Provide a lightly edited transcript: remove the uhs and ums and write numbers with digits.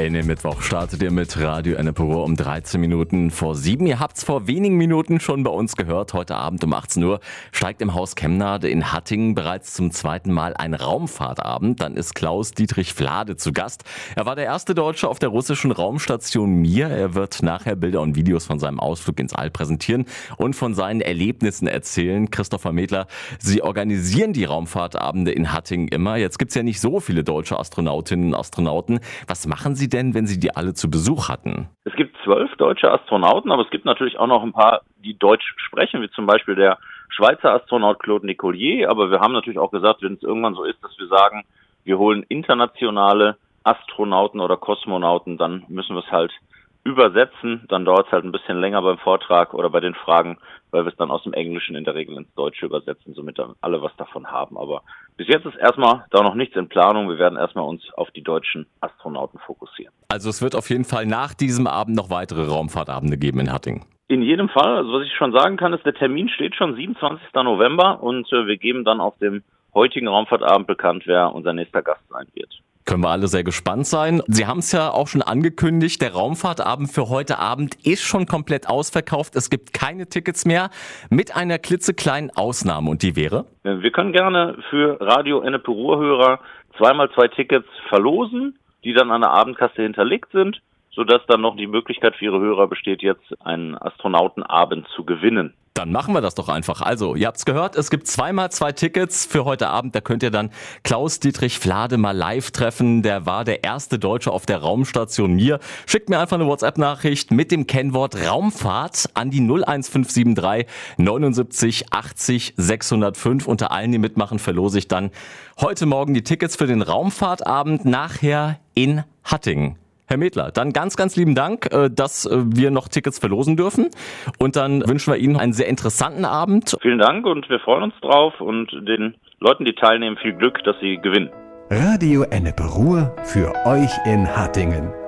In den Mittwoch startet ihr mit Radio Ennepe-Ruhr um 13 Minuten vor 7. Ihr habt's vor wenigen Minuten schon bei uns gehört. Heute Abend um 18 Uhr steigt im Haus Kemnade in Hattingen bereits zum zweiten Mal ein Raumfahrtabend. Dann ist Klaus-Dietrich Flade zu Gast. Er war der erste Deutsche auf der russischen Raumstation Mir. Er wird nachher Bilder und Videos von seinem Ausflug ins All präsentieren und von seinen Erlebnissen erzählen. Christopher Medler, Sie organisieren die Raumfahrtabende in Hattingen immer. Jetzt gibt's ja nicht so viele deutsche Astronautinnen und Astronauten. Was machen Sie denn, wenn Sie die alle zu Besuch hatten? Es gibt 12 deutsche Astronauten, aber es gibt natürlich auch noch ein paar, die Deutsch sprechen, wie zum Beispiel der Schweizer Astronaut Claude Nicollier. Aber wir haben natürlich auch gesagt, wenn es irgendwann so ist, dass wir sagen, wir holen internationale Astronauten oder Kosmonauten, dann müssen wir es halt übersetzen. Dann dauert es halt ein bisschen länger beim Vortrag oder bei den Fragen, weil wir es dann aus dem Englischen in der Regel ins Deutsche übersetzen, somit dann alle was davon haben. Aber bis jetzt ist erstmal da noch nichts in Planung. Wir werden erstmal uns auf die deutschen Astronauten fokussieren. Also es wird auf jeden Fall nach diesem Abend noch weitere Raumfahrtabende geben in Hattingen. In jedem Fall, also was ich schon sagen kann, ist, der Termin steht schon 27. November und wir geben dann auf dem heutigen Raumfahrtabend bekannt, wer unser nächster Gast sein wird. Können wir alle sehr gespannt sein. Sie haben es ja auch schon angekündigt, der Raumfahrtabend für heute Abend ist schon komplett ausverkauft. Es gibt keine Tickets mehr, mit einer klitzekleinen Ausnahme. Und die wäre? Wir können gerne für Radio Ennepe-Ruhr-Hörer 2x2 Tickets verlosen, die dann an der Abendkasse hinterlegt sind, sodass dann noch die Möglichkeit für Ihre Hörer besteht, jetzt einen Astronautenabend zu gewinnen. Dann machen wir das doch einfach. Also, ihr habt's gehört, es gibt 2x2 Tickets für heute Abend. Da könnt ihr dann Klaus-Dietrich Flade mal live treffen. Der war der erste Deutsche auf der Raumstation Mir. Schickt mir einfach eine WhatsApp-Nachricht mit dem Kennwort Raumfahrt an die 01573 79 80 605. Unter allen, die mitmachen, verlose ich dann heute Morgen die Tickets für den Raumfahrtabend nachher in Hattingen. Herr Medler, dann ganz, ganz lieben Dank, dass wir noch Tickets verlosen dürfen. Und dann wünschen wir Ihnen einen sehr interessanten Abend. Vielen Dank und wir freuen uns drauf und den Leuten, die teilnehmen, viel Glück, dass sie gewinnen. Radio Ennepe-Ruhr für euch in Hattingen.